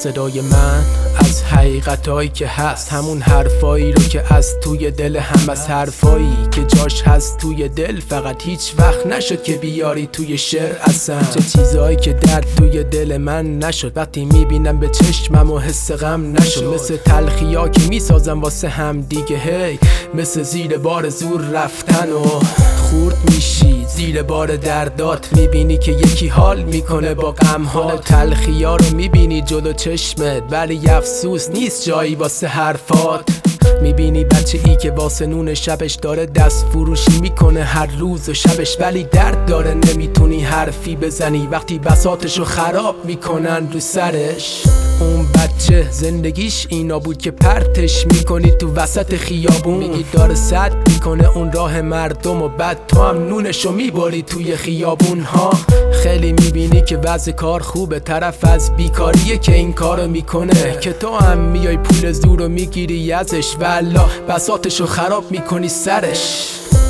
صدای من از حقیقتایی که هست، همون حرفایی رو که از توی دل هم، از حرفایی که جاش هست توی دل، فقط هیچ وقت نشد که بیاری توی شعر اصلا. چه چیزایی که درد توی دل من نشد، وقتی میبینم به چشمم و حس غم نشد. مثل تلخیا که میسازم واسه هم دیگه، هی مثل زیر بار زور رفتن و خورد میشی زیر بار دردات. میبینی که یکی حال میکنه با غم‌ها، تلخیا رو میبینی جلو چشمت، ولی افسوس نیست جایی واسه حرفات. میبینی بچه ای که واسه نون شبش داره دست فروشی میکنه هر روز و شبش، ولی درد داره نمیتونی حرفی بزنی وقتی بساطشو خراب میکنن رو سرش. اون بچه زندگیش اینا بود که پرتش میکنی تو وسط خیابون، میگی داره سد میکنه اون راه مردم و بعد تو هم نونشو میباری توی خیابون ها. خیلی میبینی که وضع کار خوبه، طرف از بیکاریه که این کارو میکنه، که تو هم میای پول زور رو میگیری ازش، والا بساطشو خراب میکنی سرش.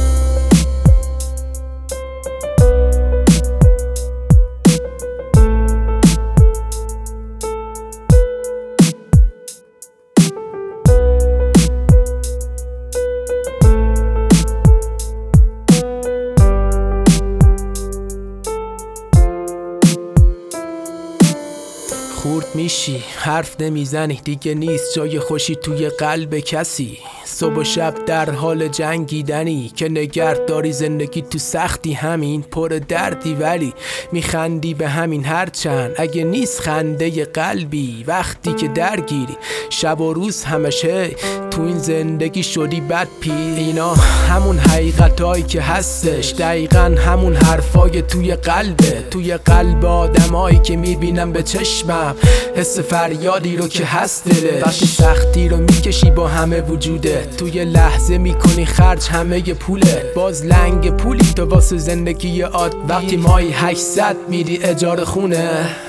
خورد میشی حرف نمیزنی دیگه، نیست جای خوشی توی قلب کسی. صبح و شب در حال جنگیدنی که نگهداری زندگی تو سختی، همین پر دردی ولی میخندی به همین. هرچند اگه نیست خنده قلبی وقتی که درگیری شب و روز همشه تو این زندگی شدی بد پی. اینا همون حقیقتایی که هستش، دقیقا همون حرفای توی قلبه، توی قلب آدمایی که میبینم به چشمم، حس فریادی رو که هست دله. وقتی سختی رو میکشی با همه وجوده، توی لحظه میکنی خرج همه پوله، باز لنگ پولی تو واسه زندگی عادی. وقتی مایی 800 میری اجاره خونه،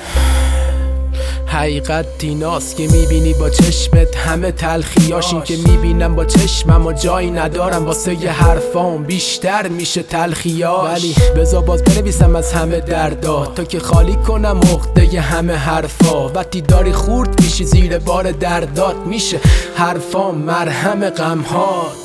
حقیقت ایناست که میبینی با چشمت همه تلخیاش. این که میبینم با چشمم و جایی ندارم واسه یه حرفام، بیشتر میشه تلخیاش. ولی بذار باز بنویسم از همه دردات تا که خالی کنم عقده همه حرفا. وقتی داری خورد میشی زیر بار دردات، میشه حرفام مرهم غمهات.